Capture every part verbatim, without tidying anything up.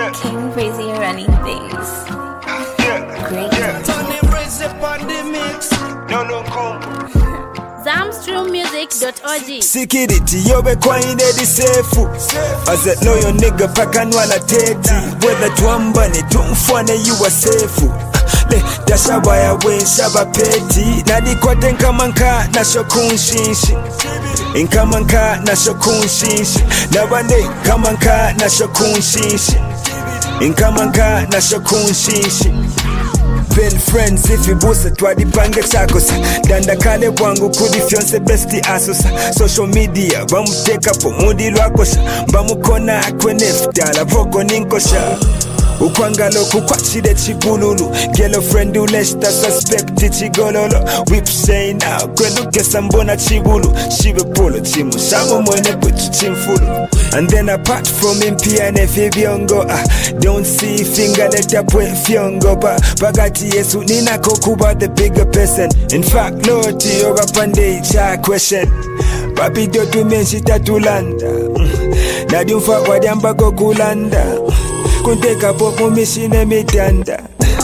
Yeah. King Crazy running things. Yeah. Great. Yeah. Tony Brace upon the mix. No, no, cool. zamstream music dot org. Security yobe kwa inedi sefu As a loyal nigga paka nwala teti Whether tuambane tumfwane you are safe Le dashawa ya wen shaba peti Nadi kwa tenka manka na shokun shinshi Inka manka na shokun shinshi Nabane kamanka na shokun shinshi Inka manka na shokun shinshi Been friends if you busa twadipange chakosa Danda kale wangu kudi fionse besti asosa Social media bamuteka po mudi lwakosha Bamukona akwe neftala voko ninkosha Ukwangalo kukwachide chigululu Girlfriend uleshta suspect chigololo Whip say now kwenu kesa mbona chibulu Shibe polo chimu shamu mwene buchu chimfulu And then apart from him pia nefi viongo ah, Don't see finger leta pwe fiongo ba Bagati yesu nina kokuba the bigger person In fact Lord yoga pande cha question Papi dotu menshi tatulanda Nadi mfa wadiamba kokulanda Kunteka popo mishine mitanda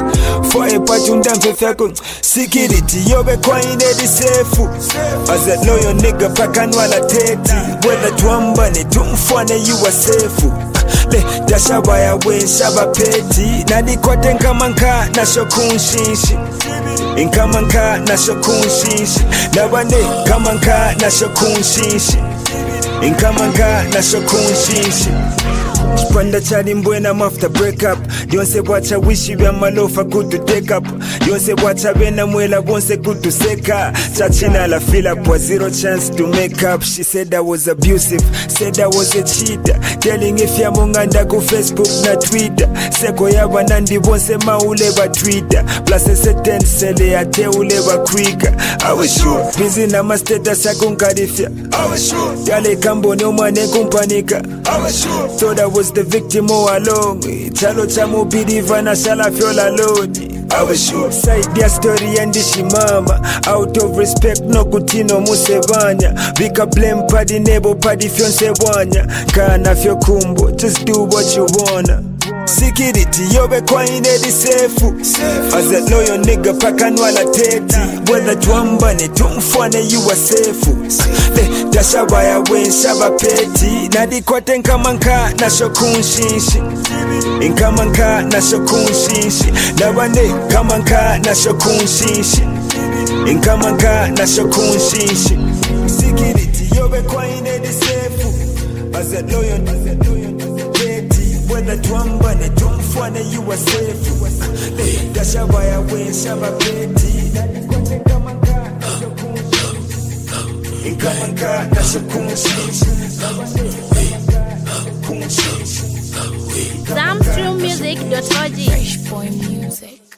For a pachunda mfefeko Security yobe kwa inedi sefu As a loyal nigga paka nwala teti Whether tuambane tumfwane you are safe Le dashawa ya wen shaba peti Nadi kwa tenka manka na shokun shinshi Inka manka na shokun shinshi Nabane kamanka na shokun shinshi Inka manka na shokun shinshi Chipanda chali mbwena after break up Yonse wacha wishi vya malofa kutu take up Yonse wacha vena mwela bonse kutu seka Chachina la feel up was zero chance to make up She said I was abusive, said I was a cheater Telling if ya munganda ku Facebook na Twitter Seko ya wanandi bonse maule ba Twitter Plus a certain sele ya te ule ba kwika I was sure, busy na ma status ya kunkarifya I was sure, yale kambo ni umane kumpanika I was sure, thought I was the victim all along Chalo cha mubidi vana shala fiola lodi I was sure Side ya story and shimama Out of respect no kutino musevanya Vika blame padi nebo padi fionse wanya Kana fyo kumbo Just do what you wanna Security yobe kwa inedi sefu As a loyal nigga paka nwala teti Whether tuambane tumfwane you are safe Le dashawa ya wen shaba peti Nadi kwa tenka manka na shokun shinshi Inka manka na shokun shinshi Nabane kamanka na shokun shinshi Inka manka na shokun shinshi Security yobe kwa inedi sefu As a loyal teti Whether tuambane tumfwane you are safe Le dashawa ya wen shaba peti Nadi kwa tenka manka na shokun shinshi Inka manka na shokun shinshi zamstream music dot org. Fresh boy music.